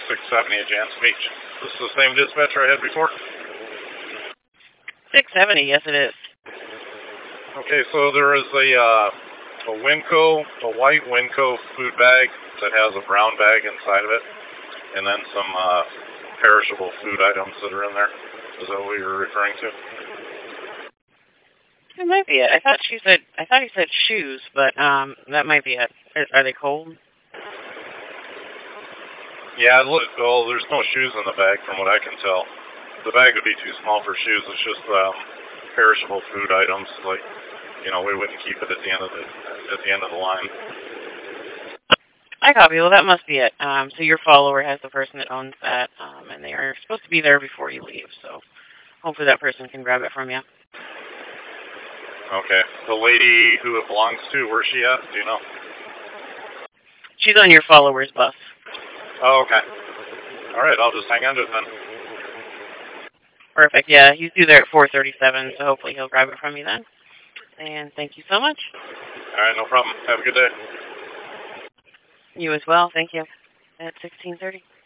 670 at Jansen Beach. This is the same dispatcher I had before? 670, yes it is. Okay, so there is a Winco, a white Winco food bag that has a brown bag inside of it, and then some perishable food items that are in there. Is that what you were referring to? That might be it. I thought he said shoes, but that might be it. Are they cold? Yeah, well, there's no shoes in the bag from what I can tell. The bag would be too small for shoes. It's just perishable food items, like, you know, we wouldn't keep it at the end of the line. I copy. Well, that must be it. So your follower has the person that owns that, and they are supposed to be there before you leave. So hopefully that person can grab it from you. Okay. The lady who it belongs to, where's she at? Do you know? She's on your follower's bus. Oh, okay. All right, I'll just hang on to it then. Perfect. Yeah, he's due there at 4:37, so hopefully he'll grab it from you then. And thank you so much. All right, no problem. Have a good day. You as well. Thank you. At 16:30.